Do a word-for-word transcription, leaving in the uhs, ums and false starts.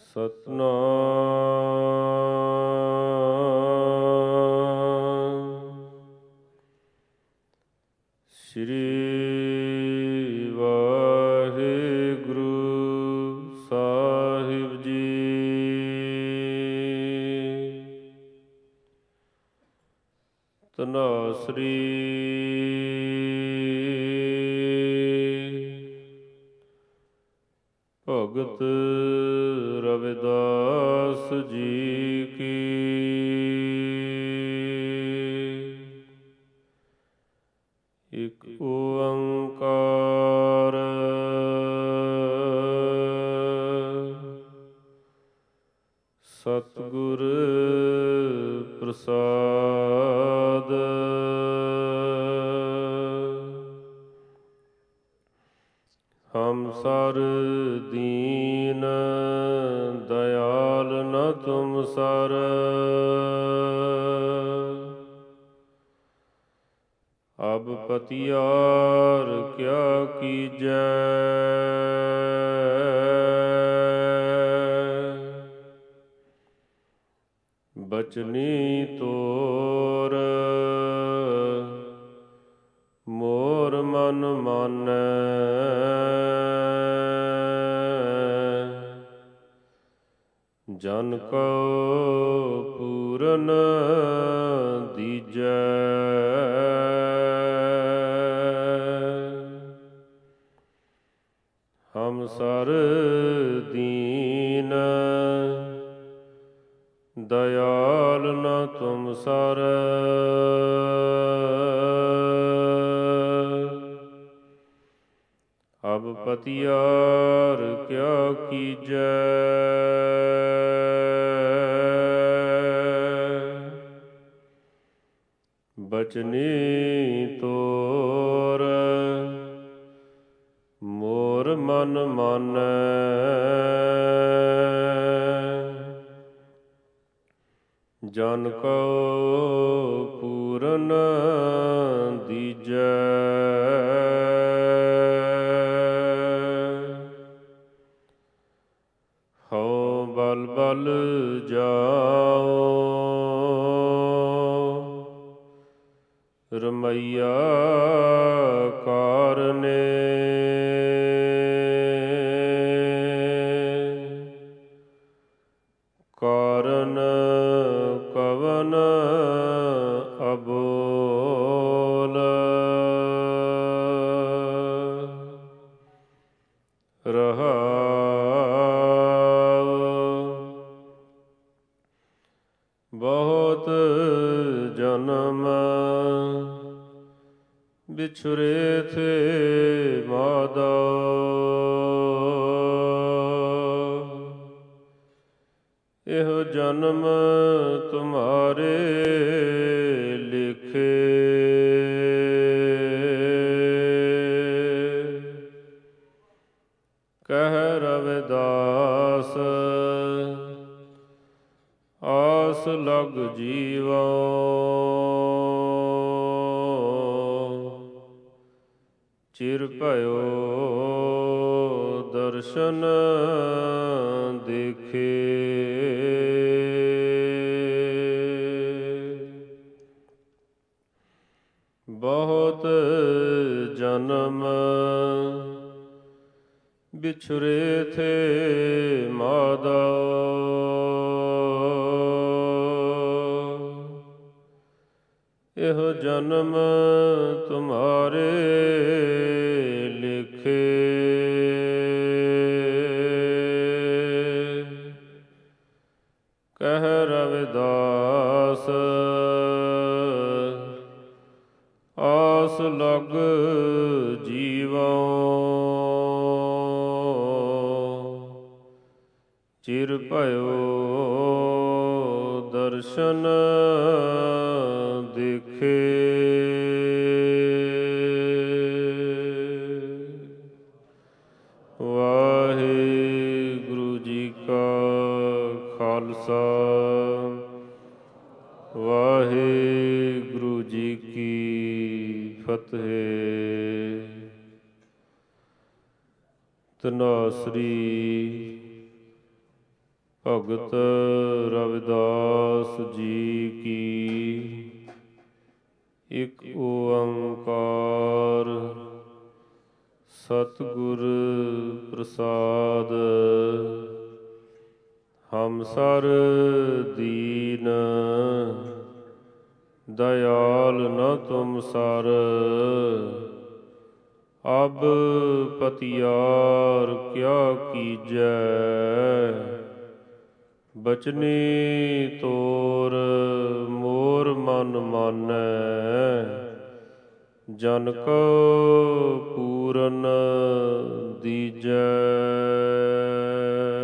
ਸਤਿਨਾਮ ਸ੍ਰੀ ਵਾਹਿਗੁਰੂ ਸਾਹਿਬ ਜੀ। ਧਨਾਸਰੀ ਭਗਤ ਰਵਿਦਾਸ ਜੀ ਕੀ। ਇਕ ਓੰਕਾਰ ਸਤਿਗੁਰ ਪ੍ਰਸਾਦ। ਹਮ ਸਰ ਦੀਨ ਦਇਆਲ ਨ ਤੁਮ ਸਰ। ਅਬ ਪਤਿਆਰ ਕਿਆ ਕੀਜੈ। ਬਚਨੀ ਤੋਰ ਮੋਰ ਮਨ ਮਾਨੈ। ਜਨ ਕੋ ਪੂਰਨ ਦੀਜੈ। ਹਮ ਸਰ ਦੀਨ ਦਇਆਲ ਨ ਤੁਮ ਸਰ। ਅਬ ਪਤਿਆਰ ਕਿਆ ਕੀਜੈ। ਬਚਨੀ ਤੋਰ ਮੋਰ ਮਨ ਮਾਨੈ। ਜਨ ਕੋ ਪੂਰਨ ਦੀਜੈ। ਹਉ ਬਲ ਬਲ ਜਾਉ ਰਮਈਆ ਕਾਰਨੇ। ਕਾਰਨ ਕਵਨ ਅਬੋਲ। ਰਹਾਉ ਬਹੁਤ ਜਨਮ ਬਿਛੁਰੇ ਥੇ ਮਾਧੋ। ਇਹੋ ਜਨਮ ਤੁਮਹਾਰੇ ਲਿਖੇ। ਕਹਿ ਰਵਿਦਾਸ ਆਸ ਲਗ ਜੀਵੋ। ਚਿਰ ਭਇਓ ਦਰਸ਼ਨ ਦੇਖੇ। ਬਹੁਤ ਜਨਮ ਬਿਛੁਰੇ ਥੇ ਮਾਧੋ। ਇਹੋ ਜਨਮ ਤੁਮਹਾਰੇ ਲਿਖੇ। ਕਹਿ ਰਵਿਦਾਸ ਆਸ ਲਗ ਜੀਵੋ। ਚਿਰ ਭਇਓ ਦਰਸ਼ਨ ਦੇਖੇ। ਵਾਹਿਗੁਰੂ ਜੀ ਕਾ ਖਾਲਸਾ ਵਾਹਿਗੁਰੂ ਜੀ ਕੀ ਫਤਿਹ। ਧਨਾਸਰੀ ਭਗਤ ਰਵਿਦਾਸ ਜੀ ਕੀ। ਇਕ ਓੰਕਾਰ ਸਤਿਗੁਰ ਪ੍ਰਸਾਦ। ਹਮਸਰ ਦੀਨ ਦਇਆਲ ਨ ਤੁਮ ਸਰ। ਅਬ ਪਤਿਆਰ ਕਿਆ ਕੀਜੈ। ਬਚਨੀ ਤੋਰ ਮੋਰ ਮਨ ਮਾਨੈ। ਜਨ ਕੋ ਪੂਰਨ ਦੀਜੈ।